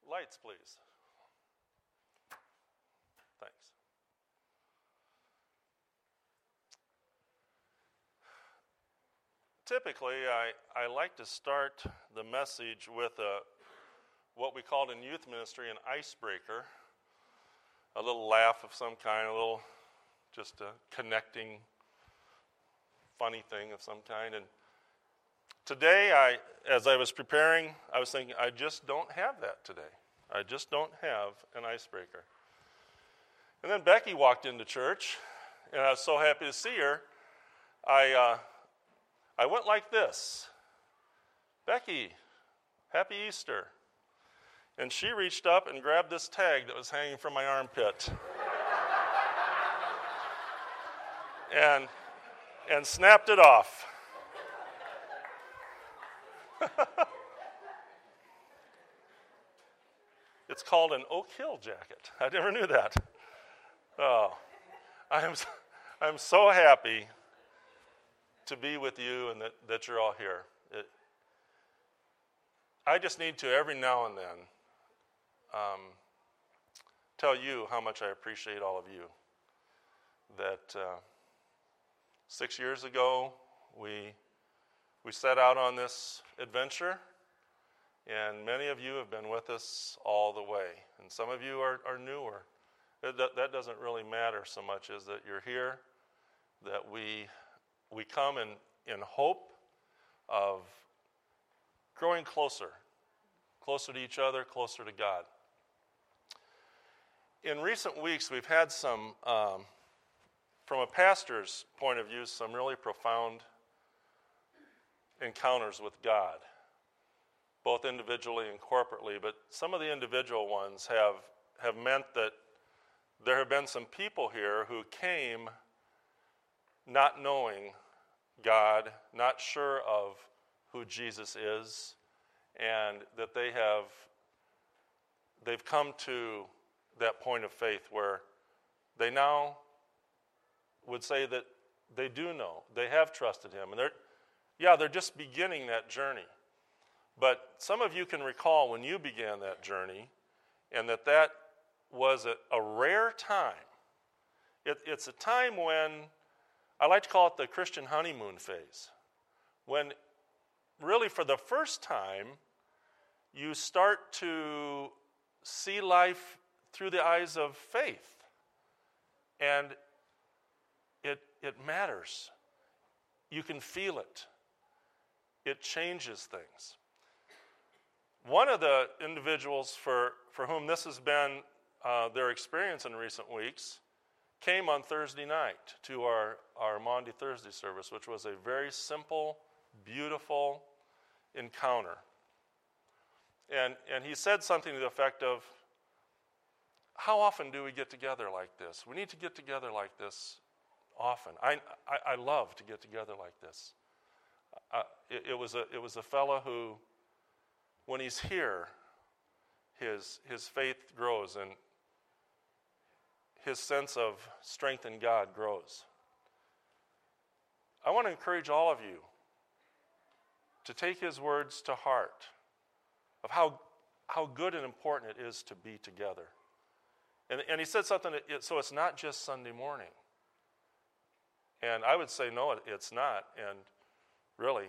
lights, please. Thanks. Typically, I like to start the message with what we called in youth ministry an icebreaker, a little laugh of some kind, just a connecting, funny thing of some kind. And today, as I was preparing, I was thinking, I just don't have that today. I just don't have an icebreaker. And then Becky walked into church, and I was so happy to see her. I went like this: Becky, happy Easter. And she reached up and grabbed this tag that was hanging from my armpit. and snapped it off. It's called an Oak Hill jacket. I never knew that. Oh, I'm so happy to be with you and that you're all here. I just need to, every now and then, tell you how much I appreciate all of you. That 6 years ago, we set out on this adventure, and many of you have been with us all the way. And some of you are newer. That doesn't really matter so much as that you're here, that we come in hope of growing closer to each other, closer to God. In recent weeks, we've had some, from a pastor's point of view, some really profound encounters with God, both individually and corporately. But some of the individual ones have meant that there have been some people here who came not knowing God, not sure of who Jesus is, and that they've come to that point of faith where they now would say that they do know, they have trusted him, and they're just beginning that journey. But some of you can recall when you began that journey, and that was a rare time. It's a time when, I like to call it the Christian honeymoon phase, when really for the first time you start to see life through the eyes of faith. And it matters. You can feel it. It changes things. One of the individuals for whom this has been their experience in recent weeks came on Thursday night to our Maundy Thursday service, which was a very simple, beautiful encounter. And he said something to the effect of, how often do we get together like this? We need to get together like this often. I love to get together like this. It was a fellow who, when he's here, his faith grows and his sense of strength in God grows. I want to encourage all of you to take his words to heart of how good and important it is to be together. And he said something, so it's not just Sunday morning. And I would say, no, it's not. And really,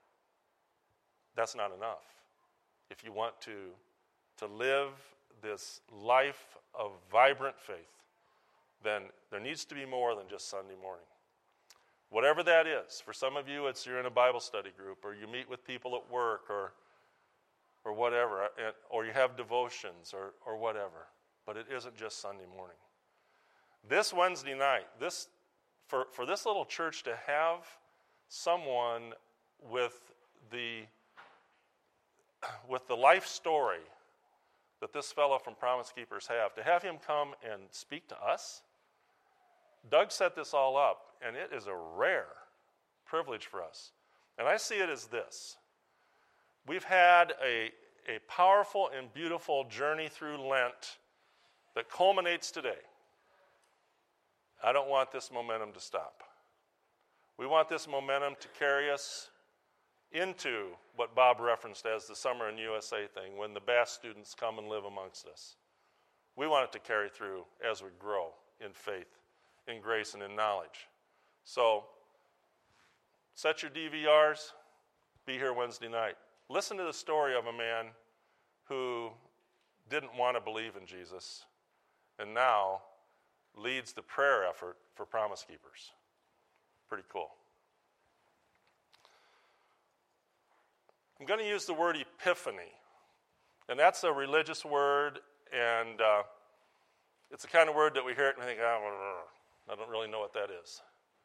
that's not enough. If you want to live this life of vibrant faith, then there needs to be more than just Sunday morning. Whatever that is. For some of you, it's you're in a Bible study group, or you meet with people at work, or whatever, or you have devotions, or whatever. But it isn't just Sunday morning. This Wednesday night, for this little church to have someone with the life story that this fellow from Promise Keepers to have him come and speak to us. Doug set this all up, and it is a rare privilege for us. And I see it as this. We've had a powerful and beautiful journey through Lent that culminates today. I don't want this momentum to stop. We want this momentum to carry us into what Bob referenced as the Summer in USA thing, when the Bass students come and live amongst us. We want it to carry through as we grow in faith, in grace, and in knowledge. So, set your DVRs, be here Wednesday night. Listen to the story of a man who didn't want to believe in Jesus and now leads the prayer effort for Promise Keepers. Pretty cool. I'm going to use the word epiphany, and that's a religious word, and it's the kind of word that we hear it and we think, I don't really know what that is.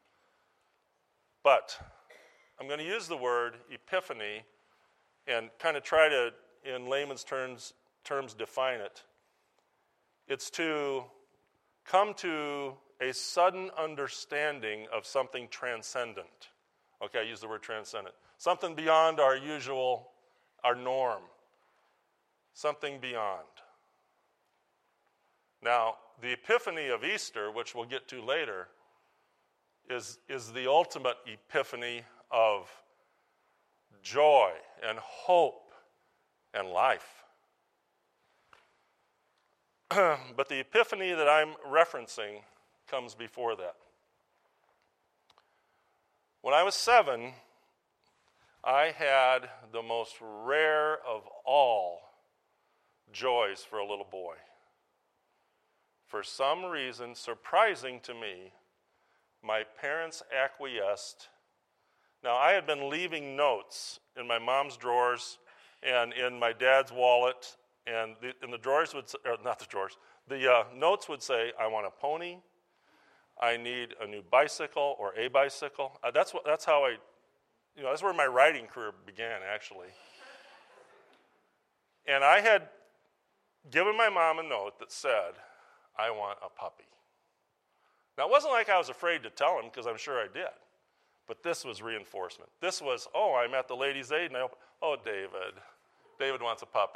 But I'm going to use the word epiphany and kind of try to, in layman's terms, define it. It's to come to a sudden understanding of something transcendent. Okay, I use the word transcendent. Something beyond our usual, our norm. Something beyond. Now, the epiphany of Easter, which we'll get to later, is the ultimate epiphany of joy and hope and life. But the epiphany that I'm referencing comes before that. When I was 7, I had the most rare of all joys for a little boy. For some reason, surprising to me, my parents acquiesced. Now, I had been leaving notes in my mom's drawers and in my dad's wallet, and the drawers would, or not the drawers, the notes would say, I want a pony, I need a new bicycle or a bicycle. That's how that's where my writing career began, actually. And I had given my mom a note that said, I want a puppy. Now, it wasn't like I was afraid to tell him, because I'm sure I did. But this was reinforcement. This was, I'm at the Ladies' Aid, and David wants a puppy.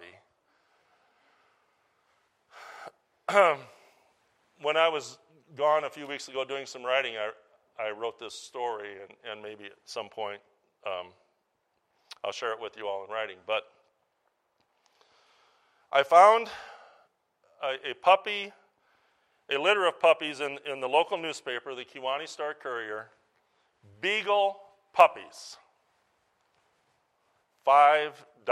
When I was gone a few weeks ago doing some writing, I wrote this story, and maybe at some point I'll share it with you all in writing. But I found a puppy, a litter of puppies in the local newspaper, the Kewanee Star Courier, beagle puppies, $5.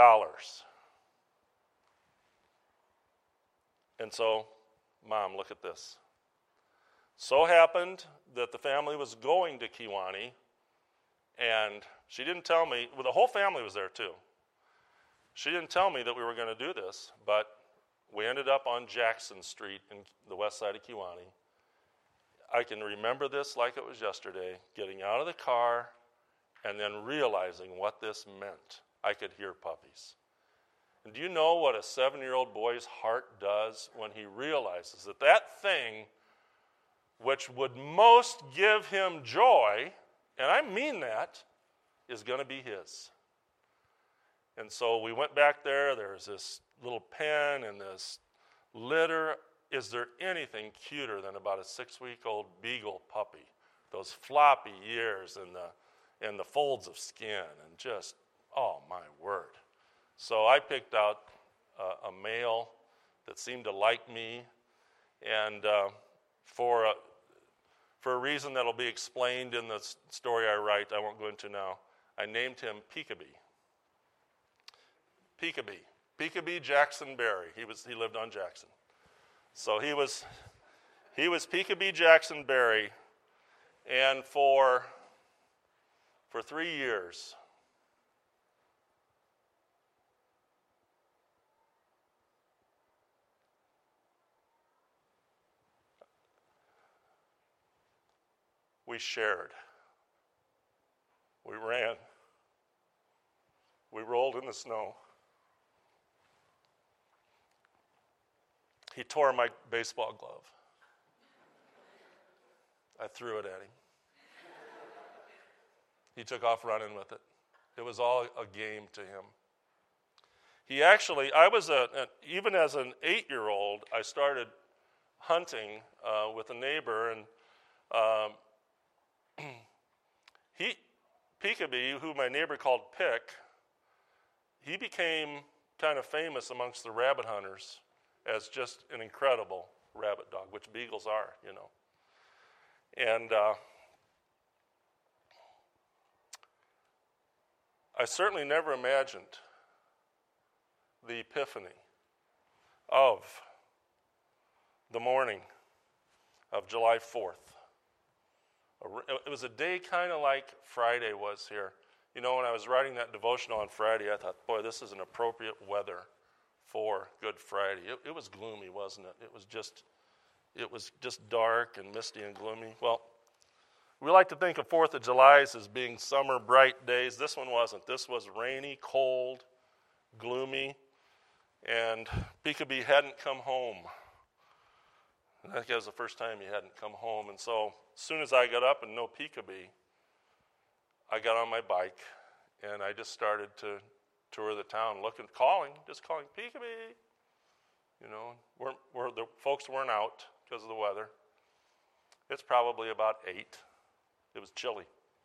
And so, Mom, look at this. So happened that the family was going to Kewanee, and she didn't tell me, the whole family was there too. She didn't tell me that we were going to do this, but we ended up on Jackson Street in the west side of Kewanee. I can remember this like it was yesterday, getting out of the car and then realizing what this meant. I could hear puppies. And do you know what a 7-year-old boy's heart does when he realizes that that thing which would most give him joy, and I mean that, is going to be his? And so we went back there. There's this little pen and this litter. Is there anything cuter than about a 6-week-old beagle puppy? Those floppy ears and the folds of skin, and just, oh my word. So I picked out a male that seemed to like me, and for a reason that'll be explained in the story I write, I won't go into now, I named him Peekabee. Peekabee Jackson Berry. He lived on Jackson. So he was Peekabee Jackson Berry, and for 3 years, we shared. We ran. We rolled in the snow. He tore my baseball glove. I threw it at him. He took off running with it. It was all a game to him. He actually, even as an 8-year-old, I started hunting with a neighbor, and Peekabee, who my neighbor called Pick, he became kind of famous amongst the rabbit hunters as just an incredible rabbit dog, which beagles are, you know. And I certainly never imagined the epiphany of the morning of July 4th. It was a day kind of like Friday was here. You know, when I was writing that devotional on Friday, I thought, boy, this is an appropriate weather for Good Friday. It was gloomy, wasn't it? It was just dark and misty and gloomy. Well, we like to think of 4th of July as being summer, bright days. This one wasn't. This was rainy, cold, gloomy, and Peekabee hadn't come home. I think that was the first time he hadn't come home. And so as soon as I got up and no Peekabee, I got on my bike and I just started to tour the town, calling Peekabee. You know, the folks weren't out because of the weather. It's probably about 8. It was chilly.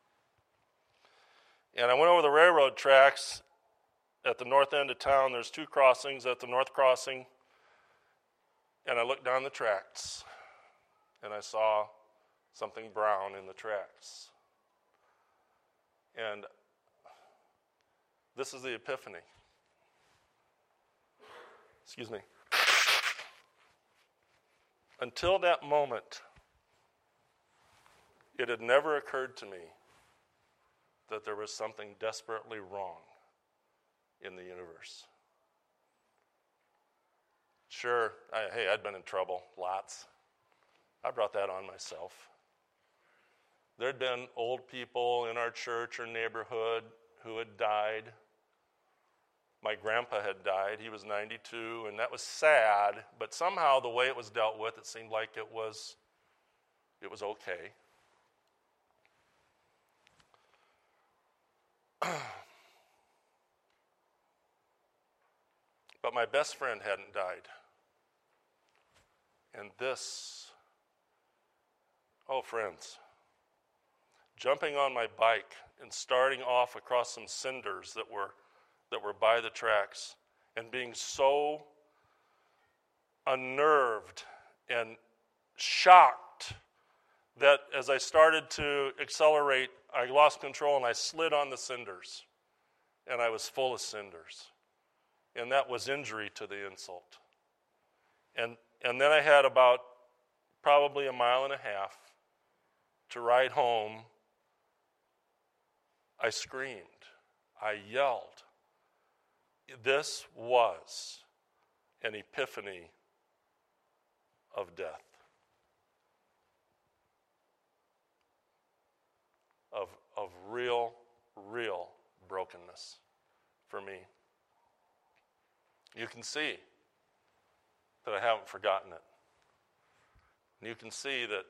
And I went over the railroad tracks at the north end of town. There's 2 crossings. At the north crossing, and I looked down the tracks, and I saw something brown in the tracks. And this is the epiphany. Excuse me. Until that moment, it had never occurred to me that there was something desperately wrong in the universe. Sure, I'd been in trouble, lots. I brought that on myself. There'd been old people in our church or neighborhood who had died. My grandpa had died. He was 92, and that was sad, but somehow the way it was dealt with, it seemed like it was okay. But my best friend hadn't died. And this, oh friends, jumping on my bike and starting off across some cinders that were by the tracks and being so unnerved and shocked that as I started to accelerate, I lost control and I slid on the cinders, and I was full of cinders. And that was injury to the insult. And then I had about probably a mile and a half to ride home. I screamed. I yelled. This was an epiphany of death, of real brokenness for me. You can see that I haven't forgotten it. And you can see that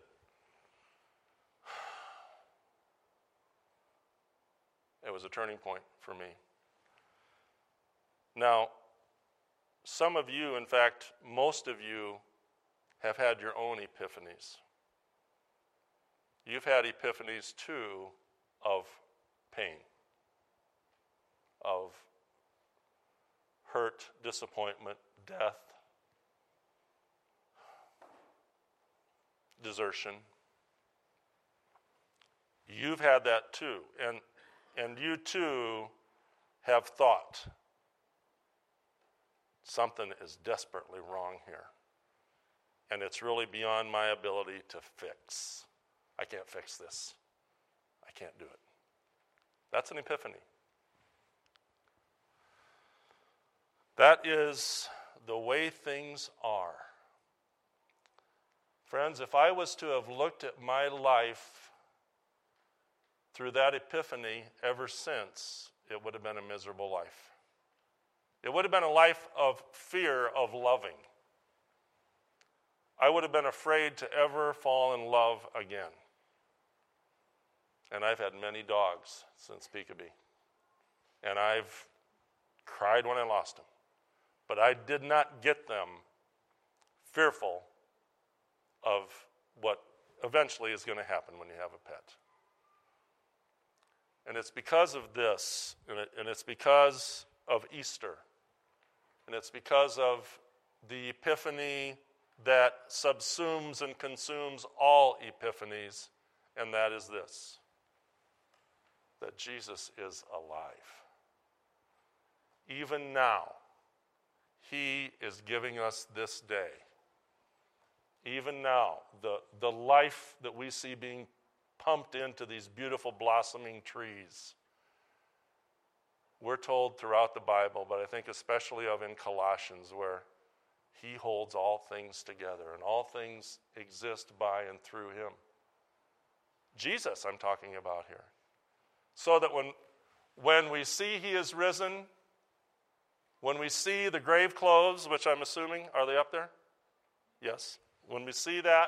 it was a turning point for me. Now, some of you, in fact, most of you, have had your own epiphanies. You've had epiphanies, too, of pain, of hurt, disappointment, death, desertion. You've had that too, and you too have thought, something is desperately wrong here, and it's really beyond my ability to fix. I can't fix this. I can't do it. That's an epiphany. That is the way things are. Friends, if I was to have looked at my life through that epiphany ever since, it would have been a miserable life. It would have been a life of fear of loving. I would have been afraid to ever fall in love again. And I've had many dogs since Peekabee. And I've cried when I lost them. But I did not get them fearful of what eventually is going to happen when you have a pet. And it's because of this, and it's because of Easter, and it's because of the Epiphany that subsumes and consumes all Epiphanies, and that is this, that Jesus is alive. Even now, he is giving us this day. Even now, the life that we see being pumped into these beautiful blossoming trees. We're told throughout the Bible, but I think especially of in Colossians, where he holds all things together and all things exist by and through him. Jesus, I'm talking about here. So that when we see he is risen, when we see the grave clothes, which I'm assuming, are they up there? Yes. When we see that,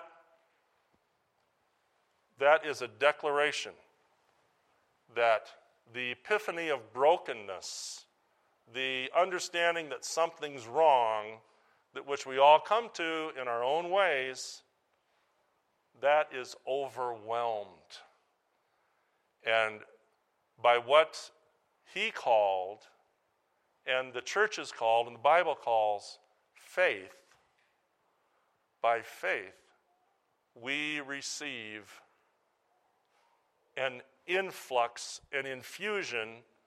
that is a declaration that the epiphany of brokenness, the understanding that something's wrong, that which we all come to in our own ways, that is overwhelmed. And by what he called, and the church is called, and the Bible calls faith, by faith, we receive an influx, an infusion,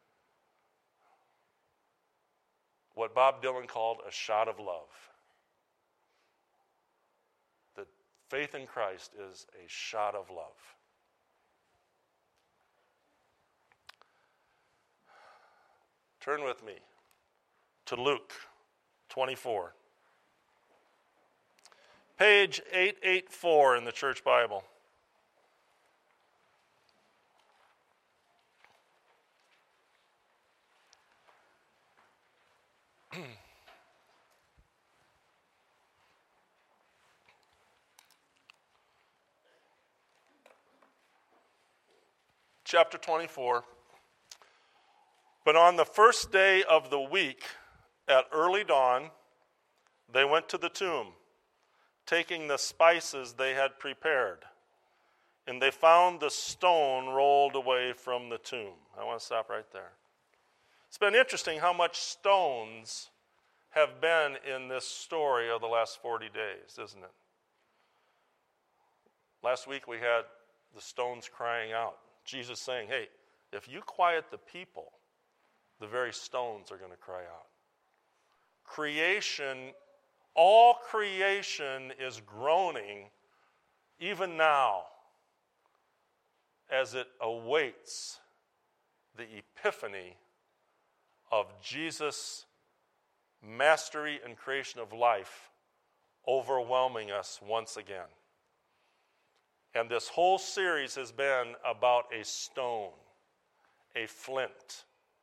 what Bob Dylan called a shot of love. That faith in Christ is a shot of love. Turn with me to Luke 24. Page 884 in the Church Bible. Chapter 24. But on the first day of the week, at early dawn, they went to the tomb, taking the spices they had prepared. And they found the stone rolled away from the tomb. I want to stop right there. It's been interesting how much stones have been in this story of the last 40 days, isn't it? Last week we had the stones crying out. Jesus saying, hey, if you quiet the people, the very stones are going to cry out. Creation, all creation is groaning even now as it awaits the epiphany of Jesus' mastery and creation of life overwhelming us once again. And this whole series has been about a stone, a flint.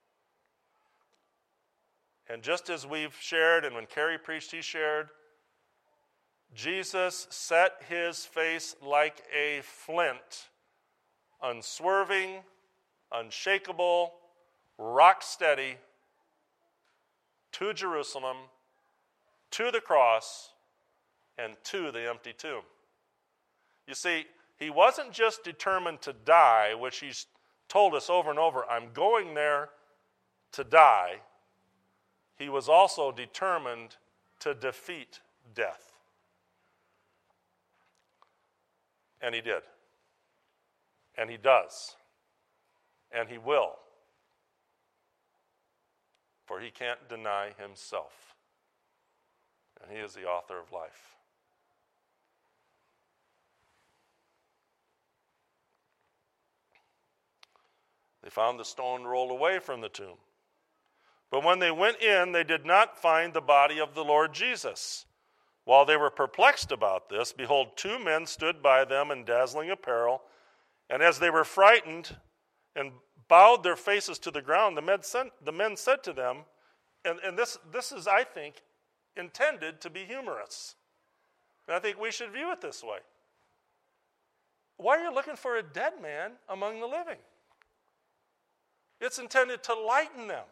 And just as we've shared, and when Carrie preached, he shared, Jesus set his face like a flint, unswerving, unshakable, rock steady, to Jerusalem, to the cross, and to the empty tomb. You see, he wasn't just determined to die, which he's told us over and over, I'm going there to die. He was also determined to defeat death. And he did. And he does. And he will. For he can't deny himself. And he is the author of life. They found the stone rolled away from the tomb. But when they went in, they did not find the body of the Lord Jesus. While they were perplexed about this, behold, two men stood by them in dazzling apparel. And as they were frightened and bowed their faces to the ground, the men said to them, and this is, I think, intended to be humorous. And I think we should view it this way. Why are you looking for a dead man among the living? It's intended to lighten them.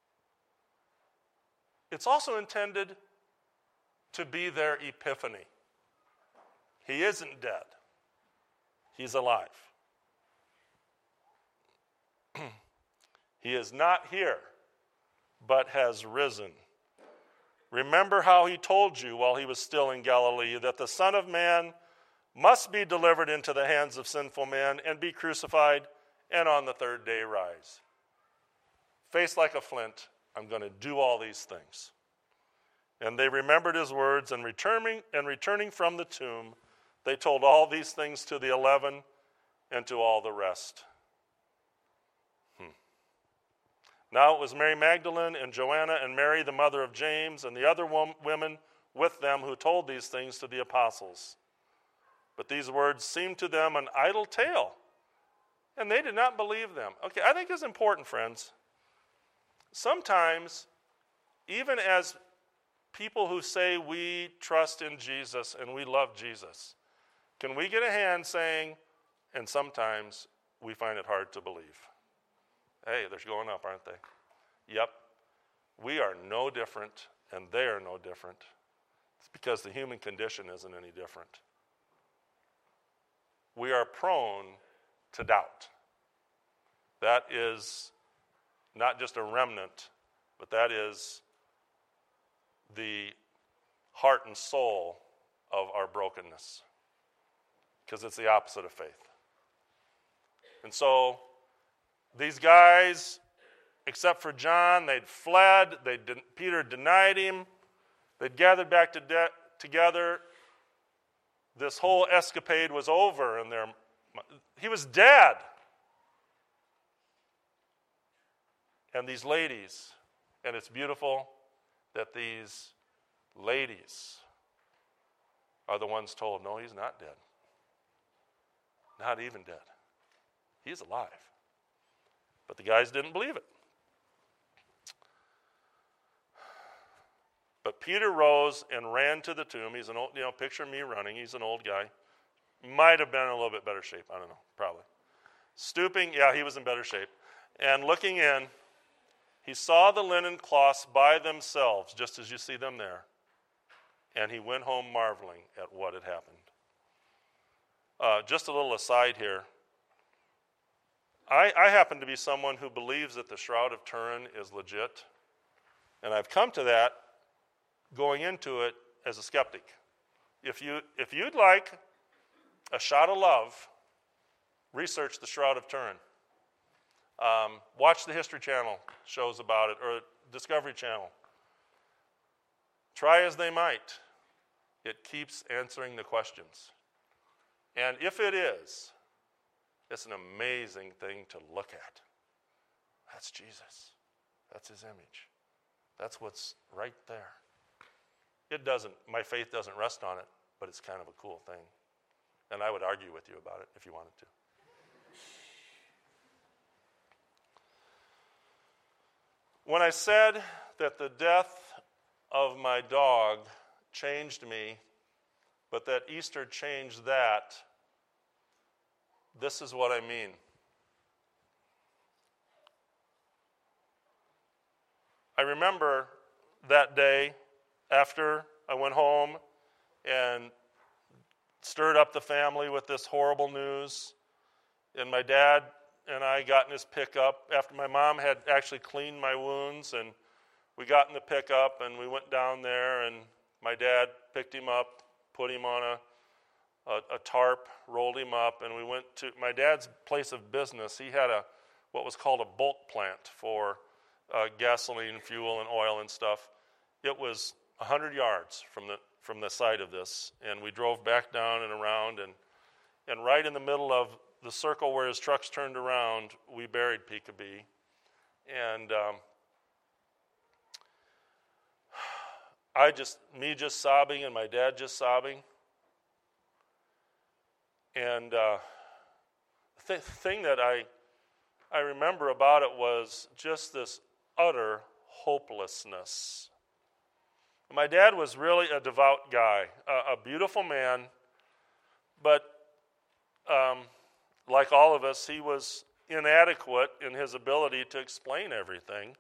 It's also intended to be their epiphany. He isn't dead. He's alive. He is not here, but has risen. Remember how he told you while he was still in Galilee that the Son of Man must be delivered into the hands of sinful men and be crucified, and on the third day rise. Face like a flint, I'm going to do all these things. And they remembered his words, and returning from the tomb, they told all these things to the 11 and to all the rest. Now it was Mary Magdalene and Joanna and Mary, the mother of James, and the other women with them who told these things to the apostles. But these words seemed to them an idle tale, and they did not believe them. Okay, I think it's important, friends. Sometimes, even as people who say we trust in Jesus and we love Jesus, can we get a hand saying, and sometimes we find it hard to believe? Hey, they're going up, aren't they? Yep. We are no different, and they are no different. It's because the human condition isn't any different. We are prone to doubt. That is not just a remnant, but that is the heart and soul of our brokenness, because it's the opposite of faith. And so these guys, except for John, they'd fled. Peter denied him. They'd gathered back together. This whole escapade was over, and he was dead. And these ladies, and it's beautiful that these ladies are the ones told, no, he's not dead. Not even dead. He's alive. But the guys didn't believe it. But Peter rose and ran to the tomb. He's an old, picture me running. He's an old guy. Might have been in a little bit better shape. I don't know, probably. Stooping, he was in better shape. And looking in, he saw the linen cloths by themselves, just as you see them there. And he went home marveling at what had happened. Just a little aside here. I happen to be someone who believes that the Shroud of Turin is legit. And I've come to that going into it as a skeptic. If you'd like a shot of love, research the Shroud of Turin. Watch the History Channel shows about it, or Discovery Channel. Try as they might, it keeps answering the questions. And if it is, it's an amazing thing to look at. That's Jesus. That's his image. That's what's right there. My faith doesn't rest on it, but it's kind of a cool thing. And I would argue with you about it if you wanted to. When I said that the death of my dog changed me, but that Easter changed that, this is what I mean. I remember that day after I went home and stirred up the family with this horrible news, and my dad and I got in his pickup after my mom had actually cleaned my wounds, and we got in the pickup and we went down there, and my dad picked him up, put him on a tarp, rolled him up, and we went to my dad's place of business. He had what was called a bulk plant for gasoline, fuel, and oil and stuff. It was 100 yards from the site of this, and we drove back down and around, and right in the middle of the circle where his trucks turned around, we buried Peekabee. And me just sobbing and my dad just sobbing. And the thing that I remember about it was just this utter hopelessness. My dad was really a devout guy, a beautiful man, but like all of us, he was inadequate in his ability to explain everything.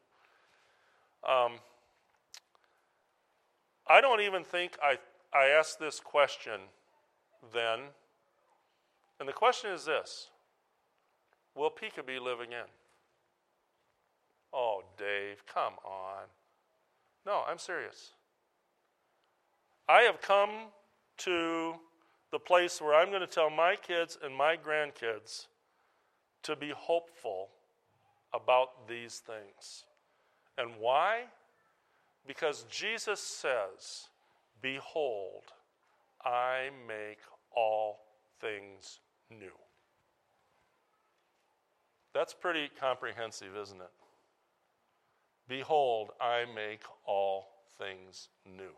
I don't even think I asked this question then. And the question is this: will Peekabee live again? Oh, Dave, come on. No, I'm serious. I have come to the place where I'm going to tell my kids and my grandkids to be hopeful about these things. And why? Because Jesus says, behold, I make all things new. That's pretty comprehensive, isn't it? Behold, I make all things new.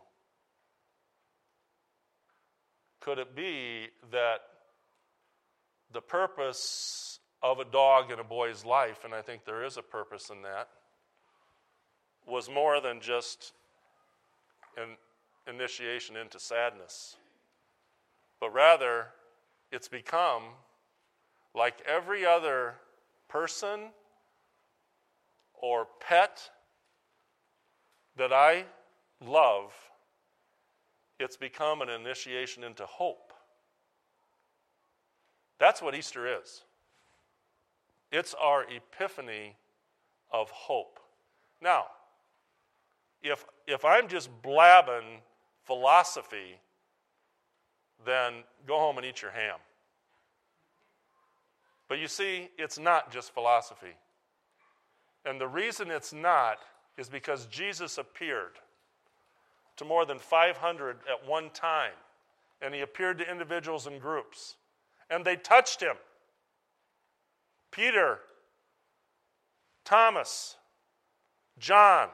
Could it be that the purpose of a dog in a boy's life, and I think there is a purpose in that, was more than just an initiation into sadness, but rather it's become, like every other person or pet that I love, it's become an initiation into hope. That's what Easter is. It's our epiphany of hope. Now, if I'm just blabbing philosophy, then go home and eat your ham. But you see, it's not just philosophy. And the reason it's not is because Jesus appeared to more than 500 at one time. And he appeared to individuals and groups. And they touched him. Peter, Thomas, John,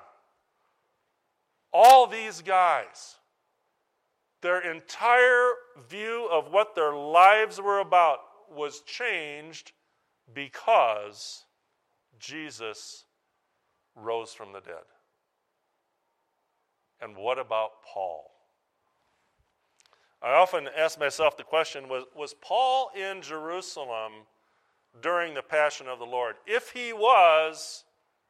all these guys, their entire view of what their lives were about was changed because Jesus rose from the dead. And what about Paul? I often ask myself the question, was Paul in Jerusalem during the Passion of the Lord? If he was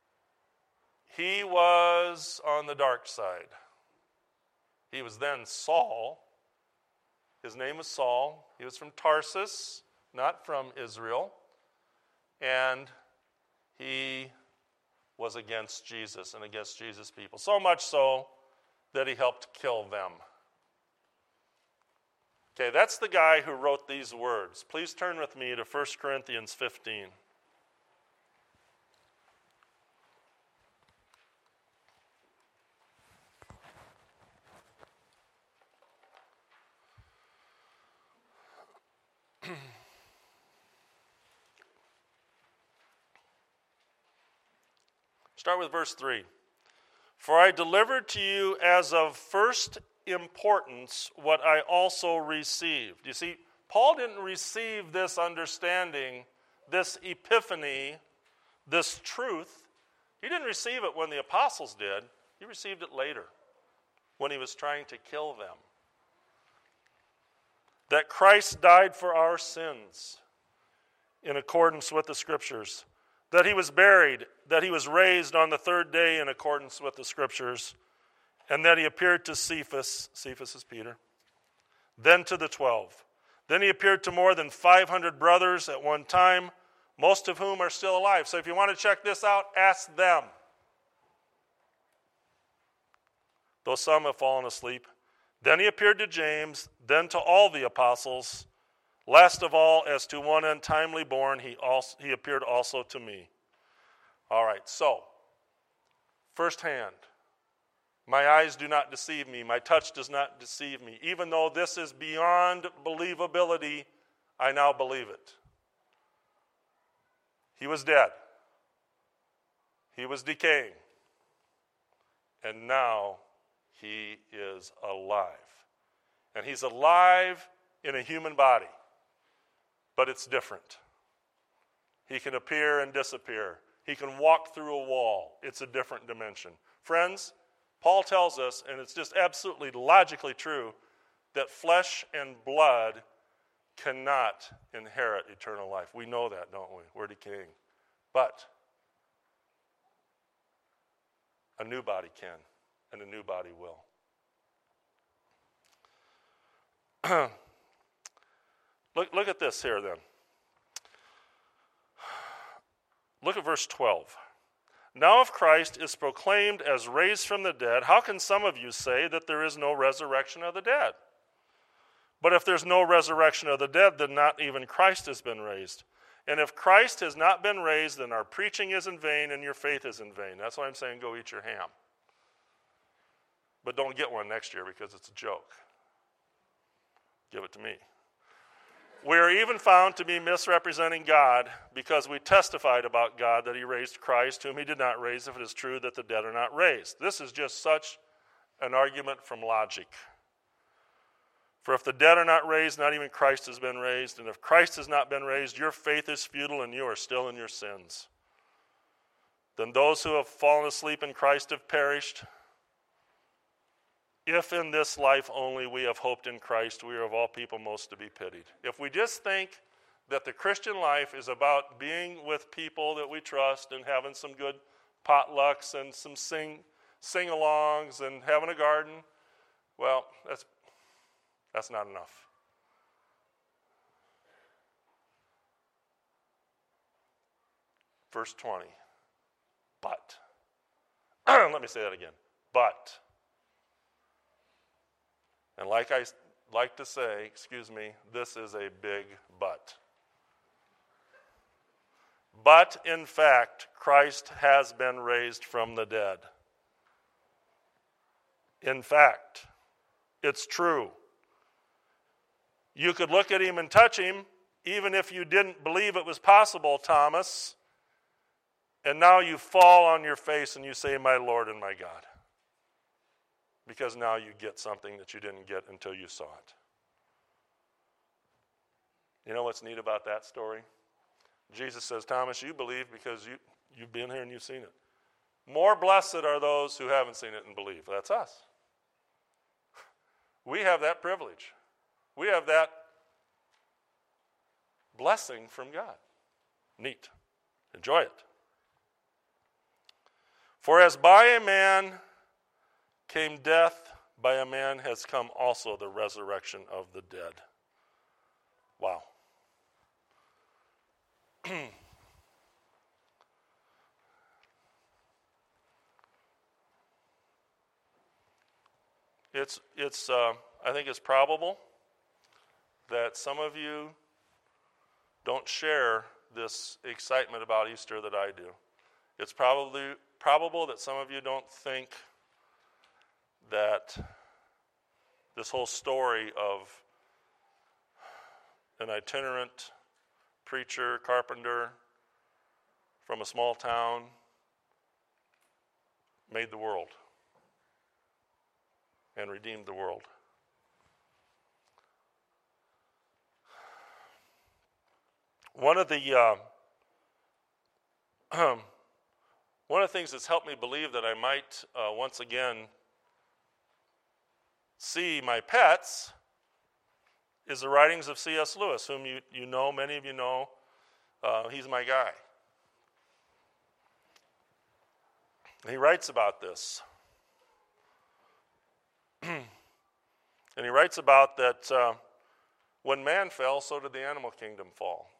on the dark side. He was then Saul. His name was Saul. He was from Tarsus, not from Israel. And he was against Jesus and against Jesus' people. So much so that he helped kill them. Okay, that's the guy who wrote these words. Please turn with me to 1 Corinthians 15. Start with verse 3. For I delivered to you as of first importance what I also received. You see, Paul didn't receive this understanding, this epiphany, this truth. He didn't receive it when the apostles did. He received it later, when he was trying to kill them. That Christ died for our sins in accordance with the Scriptures. That he was buried, that he was raised on the third day in accordance with the Scriptures, and that he appeared to Cephas is Peter, then to the 12. Then he appeared to more than 500 brothers at one time, most of whom are still alive. So if you want to check this out, ask them. Though some have fallen asleep. Then he appeared to James, then to all the apostles. Last of all, as to one untimely born, he appeared also to me. All right, so, firsthand, my eyes do not deceive me, my touch does not deceive me. Even though this is beyond believability, I now believe it. He was dead. He was decaying. And now he is alive. And he's alive in a human body. But it's different. He can appear and disappear. He can walk through a wall. It's a different dimension. Friends, Paul tells us, and it's just absolutely logically true, that flesh and blood cannot inherit eternal life. We know that, don't we? We're decaying. But a new body can, and a new body will. Look at this here then. Look at verse 12. Now if Christ is proclaimed as raised from the dead, how can some of you say that there is no resurrection of the dead? But if there's no resurrection of the dead, then not even Christ has been raised. And if Christ has not been raised, then our preaching is in vain and your faith is in vain. That's why I'm saying go eat your ham. But don't get one next year because it's a joke. Give it to me. We are even found to be misrepresenting God because we testified about God that he raised Christ, whom he did not raise, if it is true that the dead are not raised. This is just such an argument from logic. For if the dead are not raised, not even Christ has been raised. And if Christ has not been raised, your faith is futile and you are still in your sins. Then those who have fallen asleep in Christ have perished. If in this life only we have hoped in Christ, we are of all people most to be pitied. If we just think that the Christian life is about being with people that we trust and having some good potlucks and some sing-alongs and having a garden, well, that's not enough. Verse 20. But. Let me say that again. But. And like I like to say, this is a big but. But in fact, Christ has been raised from the dead. In fact, it's true. You could look at him and touch him, even if you didn't believe it was possible, Thomas. And now you fall on your face and you say, my Lord and my God. Because now you get something that you didn't get until you saw it. You know what's neat about that story? Jesus says, Thomas, you believe because you've been here and you've seen it. More blessed are those who haven't seen it and believe. That's us. We have that privilege. We have that blessing from God. Neat. Enjoy it. For as by a man came death, by a man has come also the resurrection of the dead. Wow. I think it's probable that some of you don't share this excitement about Easter that I do. It's probable that some of you don't think that this whole story of an itinerant preacher, carpenter from a small town made the world and redeemed the world. One of the things that's helped me believe that I might once again see my pets is the writings of C.S. Lewis, whom you know, many of you know. He's my guy. And he writes about this. And he writes about that when man fell, so did the animal kingdom fall.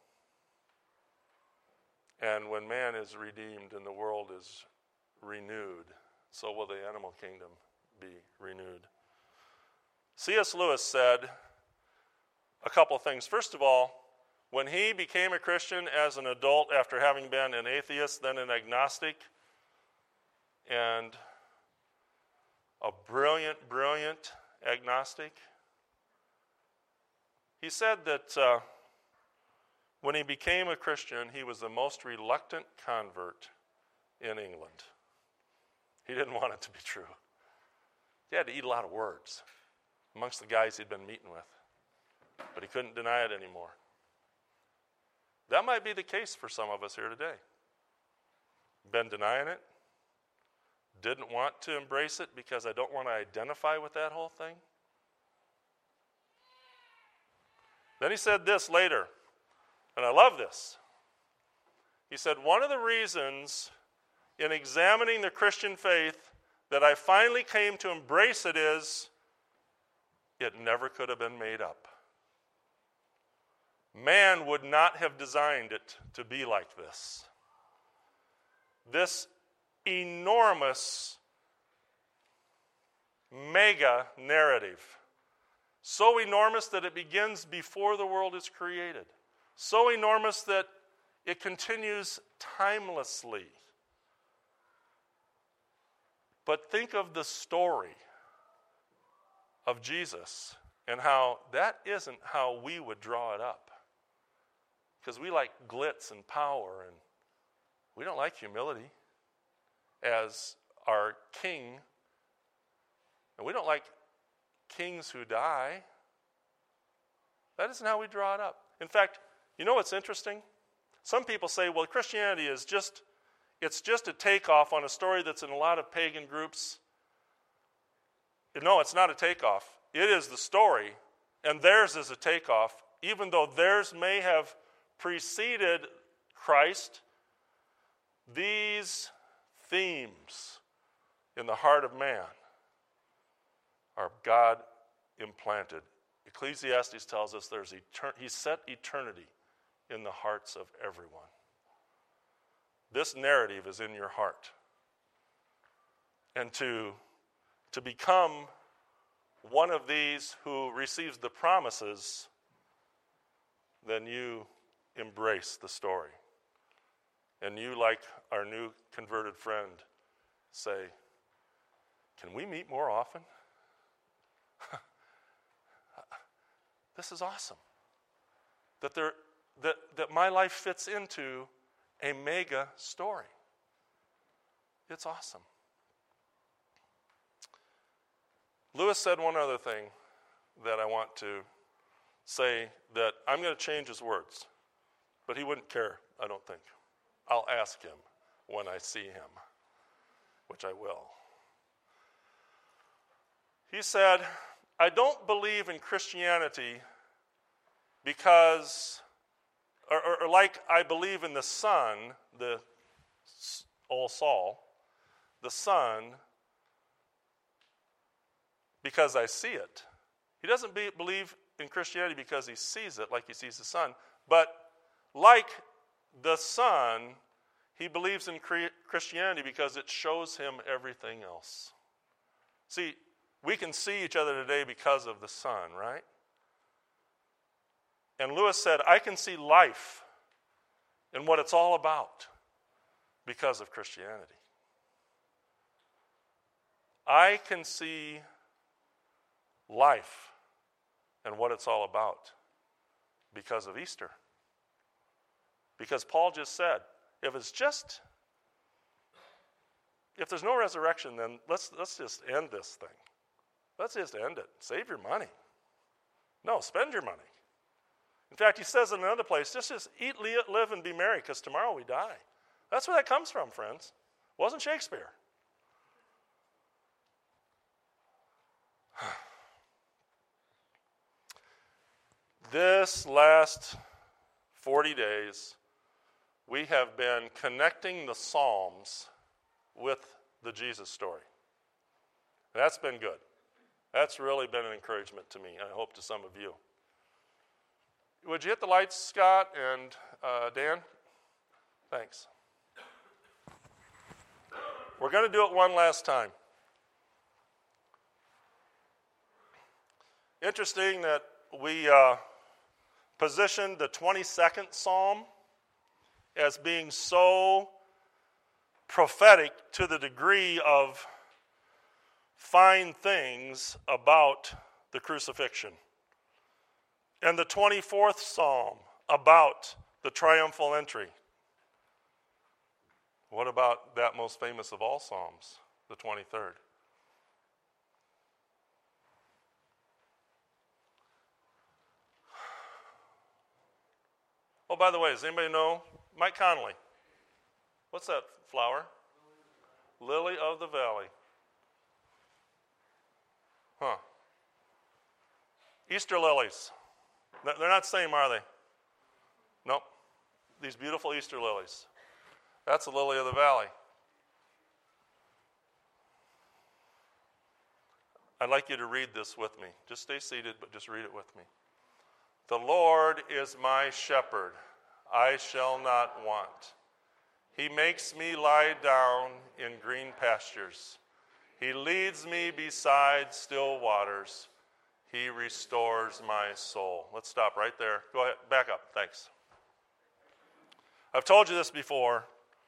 And when man is redeemed and the world is renewed, so will the animal kingdom be renewed. C.S. Lewis said a couple things. First of all, when he became a Christian as an adult after having been an atheist, then an agnostic, and a brilliant agnostic, he said that when he became a Christian, he was the most reluctant convert in England. He didn't want it to be true. He had to eat a lot of words amongst the guys he'd been meeting with, but he couldn't deny it anymore. That might be the case for some of us here today. Been denying it, didn't want to embrace it because I don't want to identify with that whole thing. Then he said this later, and I love this. He said, one of the reasons in examining the Christian faith that I finally came to embrace it is it never could have been made up. Man would not have designed it to be like this. This enormous mega narrative. So enormous that it begins before the world is created. So enormous that it continues timelessly. But think of the story of Jesus and how that isn't how we would draw it up. Because we like glitz and power, and we don't like humility as our king. And we don't like kings who die. That isn't how we draw it up. In fact, you know what's interesting? Some people say, well, Christianity is it's just a takeoff on a story that's in a lot of pagan groups. No, it's not a takeoff. It is the story, and theirs is a takeoff, even though theirs may have preceded Christ. These themes in the heart of man are God implanted. Ecclesiastes tells us He set eternity in the hearts of everyone. This narrative is in your heart. And to become one of these who receives the promises, then you embrace the story. And you, like our new converted friend, say, can we meet more often? This is awesome. That my life fits into a mega story. It's awesome. Lewis said one other thing that I want to say, that I'm going to change his words, but he wouldn't care, I don't think. I'll ask him when I see him, which I will. He said, I don't believe in Christianity because, or like I believe in the sun, the old Saul, the sun, because I see it. He doesn't believe in Christianity because he sees it like he sees the sun, but like the sun, he believes in Christianity because it shows him everything else. See, we can see each other today because of the sun, right? And Lewis said, I can see life and what it's all about because of Christianity. I can see life and what it's all about because of Easter. Because Paul just said, if there's no resurrection, then let's just end this thing. Let's just end it. Save your money. No, spend your money. In fact, he says in another place, just eat, live, and be merry, because tomorrow we die. That's where that comes from, friends. It wasn't Shakespeare. This last 40 days, we have been connecting the Psalms with the Jesus story. That's been good. That's really been an encouragement to me, and I hope to some of you. Would you hit the lights, Scott and Dan? Thanks. We're going to do it one last time. Interesting that we positioned the 22nd Psalm as being so prophetic to the degree of fine things about the crucifixion. And the 24th Psalm about the triumphal entry. What about that most famous of all Psalms, the 23rd? Oh, by the way, does anybody know Mike Connolly? What's that flower? Lily of the valley. Huh. Easter lilies. They're not the same, are they? Nope. These beautiful Easter lilies. That's the lily of the valley. I'd like you to read this with me. Just stay seated, but just read it with me. The Lord is my shepherd. I shall not want. He makes me lie down in green pastures. He leads me beside still waters. He restores my soul. Let's stop right there. Go ahead. Back up. Thanks. I've told you this before.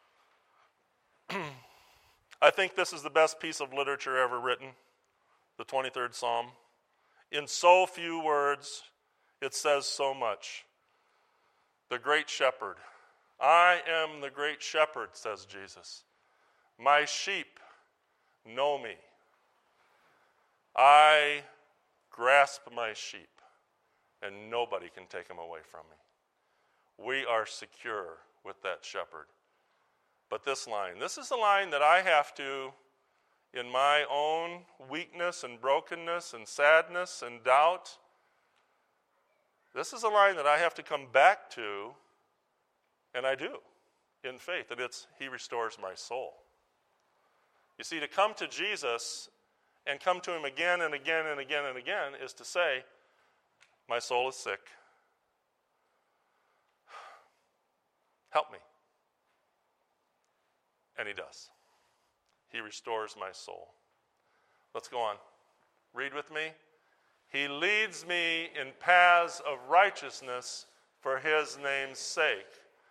I think this is the best piece of literature ever written, the 23rd Psalm. In so few words, it says so much. The great shepherd. I am the great shepherd, says Jesus. My sheep know me. I grasp my sheep, and nobody can take them away from me. We are secure with that shepherd. But this is the line that I have to, in my own weakness and brokenness and sadness and doubt, this is a line that I have to come back to, and I do, in faith, and it's, He restores my soul. You see, to come to Jesus and come to Him again and again and again and again is to say, my soul is sick. Help me. And He does. He restores my soul. Let's go on. Read with me. He leads me in paths of righteousness for His name's sake.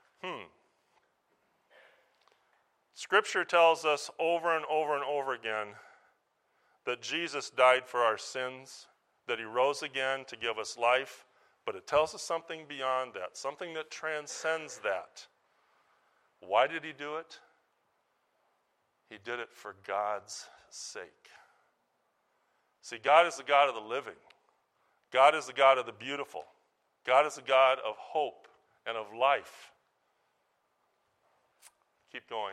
Scripture tells us over and over and over again that Jesus died for our sins, that He rose again to give us life, but it tells us something beyond that, something that transcends that. Why did He do it? He did it for God's sake. See, God is the God of the living. God is the God of the beautiful. God is the God of hope and of life. Keep going.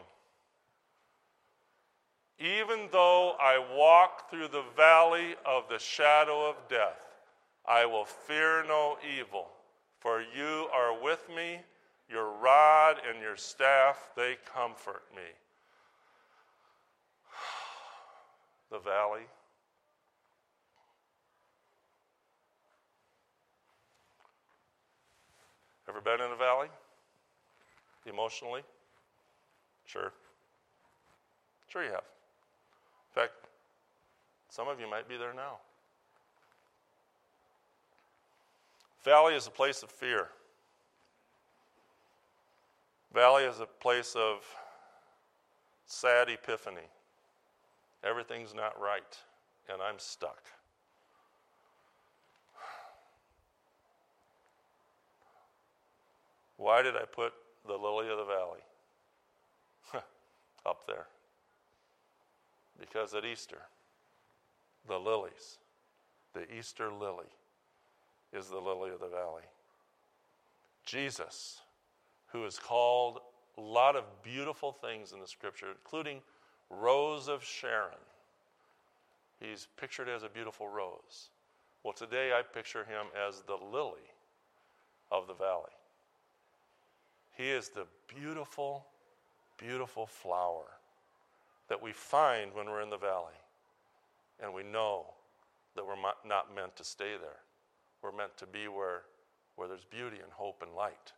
Even though I walk through the valley of the shadow of death, I will fear no evil, for you are with me. Your rod and your staff, they comfort me. The valley. Ever been in a valley? Emotionally? Sure. Sure you have. In fact, some of you might be there now. Valley is a place of fear. Valley is a place of sad epiphany. Everything's not right, and I'm stuck. Why did I put the lily of the valley up there? Because at Easter, the lilies, the Easter lily, is the lily of the valley. Jesus, who is called a lot of beautiful things in the Scripture, including Rose of Sharon. He's pictured as a beautiful rose. Well, today I picture Him as the lily of the valley. He is the beautiful, beautiful flower that we find when we're in the valley. And we know that we're not meant to stay there. We're meant to be where there's beauty and hope and light.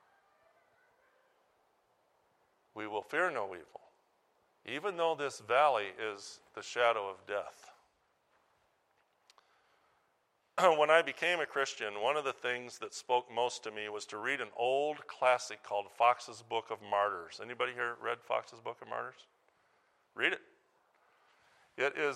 We will fear no evil, even though this valley is the shadow of death. When I became a Christian, one of the things that spoke most to me was to read an old classic called Fox's Book of Martyrs. Anybody here read Fox's Book of Martyrs? Read it. It is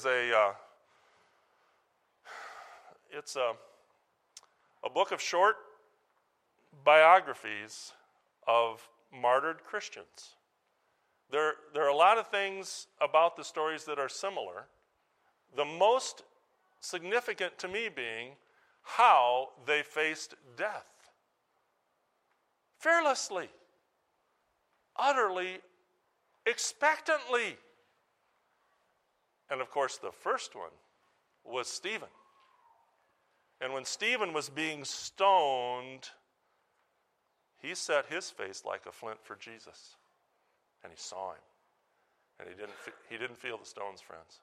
it's a book of short biographies of martyred Christians. There are a lot of things about the stories that are similar. The most significant to me being how they faced death. Fearlessly, utterly, expectantly. And of course, the first one was Stephen. And when Stephen was being stoned, he set his face like a flint for Jesus. And he saw Him. And he didn't feel the stones, friends.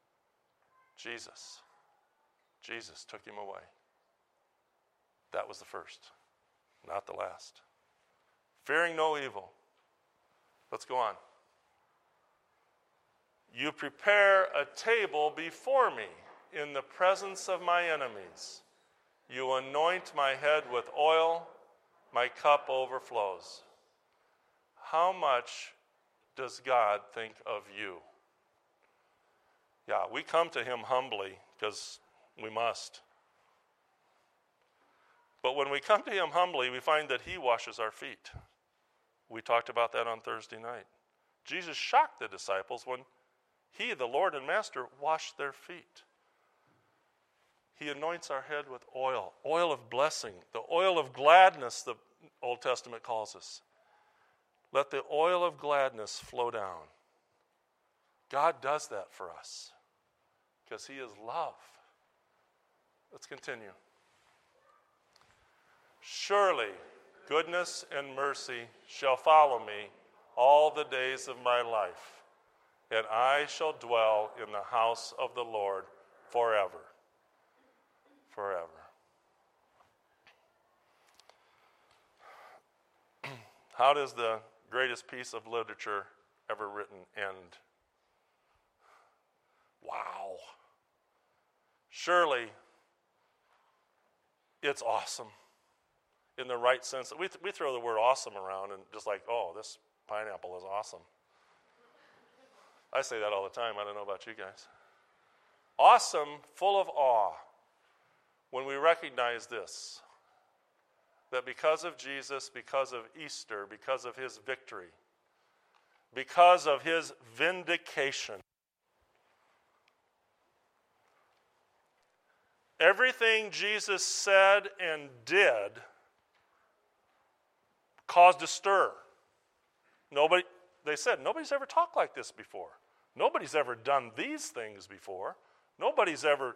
Jesus took him away. That was the first, not the last. Fearing no evil. Let's go on. You prepare a table before me in the presence of my enemies. You anoint my head with oil, my cup overflows. How much does God think of you? Yeah, we come to him humbly because we must. But when we come to him humbly, we find that he washes our feet. We talked about that on Thursday night. Jesus shocked the disciples when he, the Lord and Master, washed their feet. He anoints our head with oil of blessing, the oil of gladness, the Old Testament calls us. Let the oil of gladness flow down. God does that for us because he is love. Let's continue. Surely goodness and mercy shall follow me all the days of my life, and I shall dwell in the house of the Lord forever. Forever. How does the greatest piece of literature ever written end? Wow. Surely it's awesome in the right sense. We throw the word awesome around and just like, oh, this pineapple is awesome. I say that all the time. I don't know about you guys. Awesome, full of awe, when we recognize this, that because of Jesus, because of Easter, because of his victory, because of his vindication, everything Jesus said and did caused a stir. They said, nobody's ever talked like this before. Nobody's ever done these things before. Nobody's ever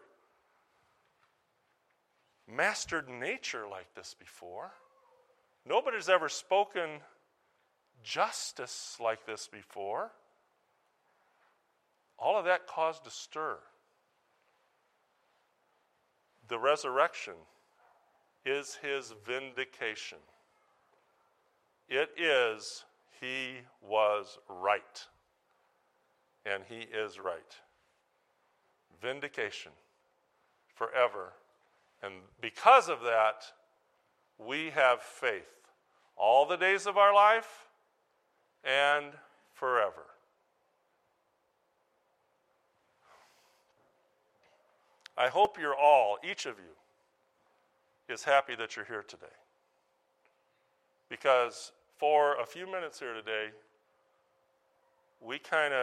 mastered nature like this before. Nobody's ever spoken justice like this before. All of that caused a stir. The resurrection is his vindication. It is, he was right. And he is right. Vindication forever. And because of that, we have faith all the days of our life and forever. I hope you're all, each of you, is happy that you're here today. Because for a few minutes here today, we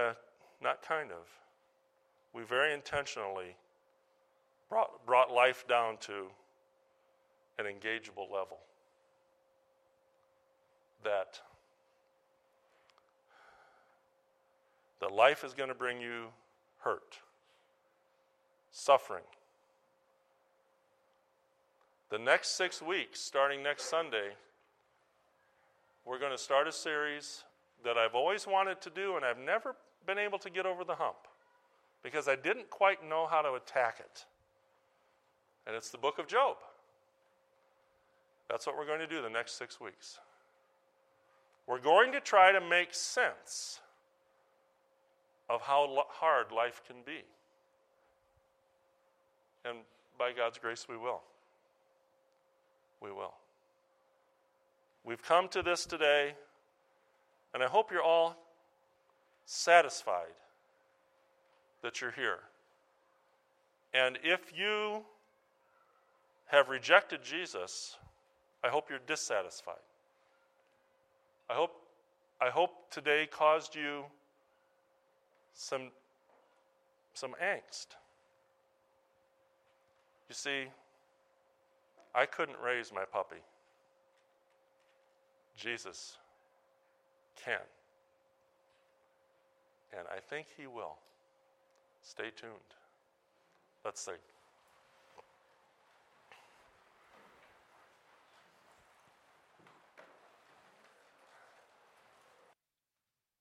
we very intentionally brought life down to an engageable level. That life is going to bring you hurt, suffering. The next 6 weeks, starting next Sunday, we're going to start a series that I've always wanted to do, and I've never been able to get over the hump because I didn't quite know how to attack it. And it's the book of Job. That's what we're going to do the next 6 weeks. We're going to try to make sense of how hard life can be. And by God's grace, we will. We will. We've come to this today, and I hope you're all satisfied that you're here. And if you have rejected Jesus, I hope you're dissatisfied. I hope today caused you some angst. You see, I couldn't raise my puppy. Jesus can. And I think he will. Stay tuned. Let's sing.